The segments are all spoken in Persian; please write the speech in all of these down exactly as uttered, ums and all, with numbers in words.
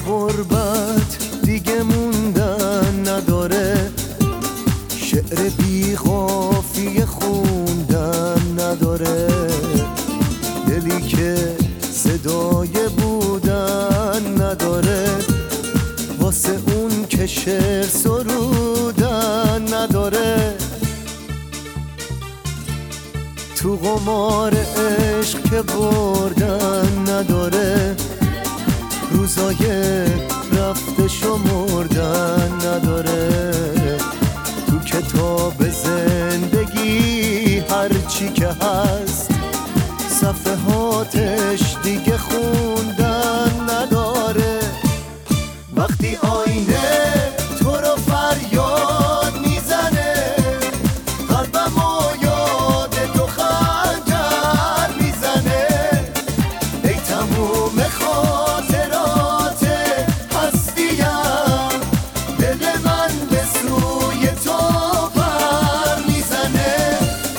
غربت دیگه موندن نداره، شعر بی قافیه خوندن نداره، دلی که صدای بودن نداره، واسه اون که شعر سرودن نداره. تو قمار عشق که بردن نداره، روزای رفته شمردن نداره، تو کتاب زندگی هرچی که هست صفحاتش دیگه خوندن نداره. وقتی آینه تو رو فریاد میزنه، قلبم و یاد تو خنجر میزنه، ای تموم خاطرات هستیم، دل من به سوی تو پر میزنه.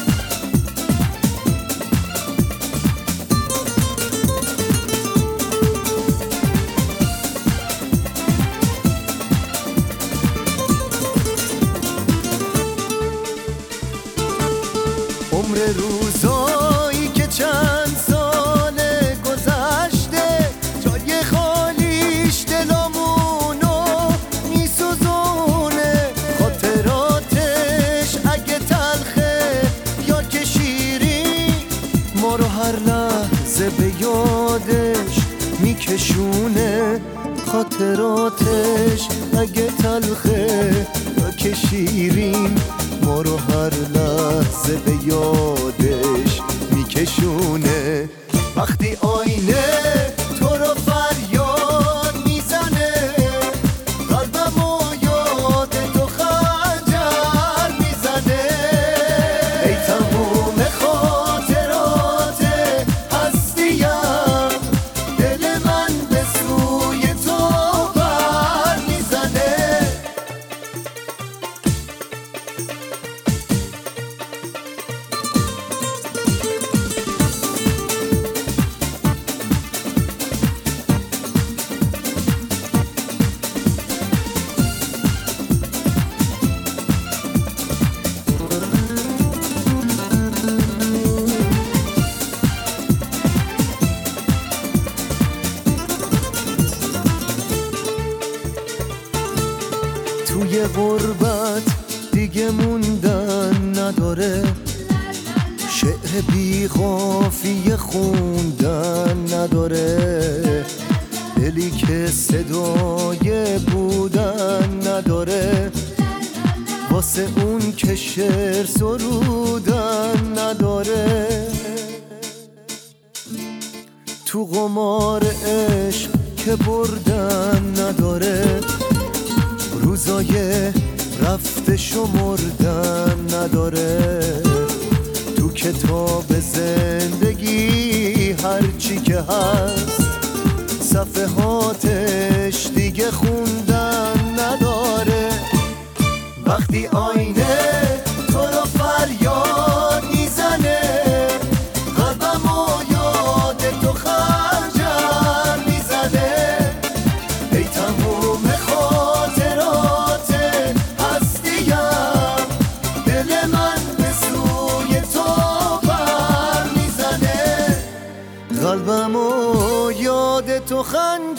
عمر روزایی که چند سال گذشته، جای خالیش دلامونو میسوزونه، خاطراتش اگه تلخه یا که شیرین، ما رو هر لحظه به یادش میکشونه، خاطراتش اگه تلخه یا که شیرین، ما رو هر لحظه به یادش میکشونه. وقتی آینه تو رو فریاد میزنه، قلبم و یاد تو خنجر میزنه، ای تموم خاطرات هستیم، دل من به سوی تو پر میزنه. توی غربت دیگه موندن نداره، شعر بی قافیه خوندن نداره، دلی که صدای بودن نداره، واسه اون که شعر سرودن نداره. تو قمار عشق که بردن نداره، روزای رفته شمردن نداره، تو کتاب زندگی هرچی که هست صفحاتش دیگه خوندن نداره. وقتی آینه تو رو فریاد میزنه، قلبم و یاد تو خنجر میزنه، ای تموم خاطرات هستیم، دل من به سوی تو پر میزنه، قلبم و یاد تو خنجر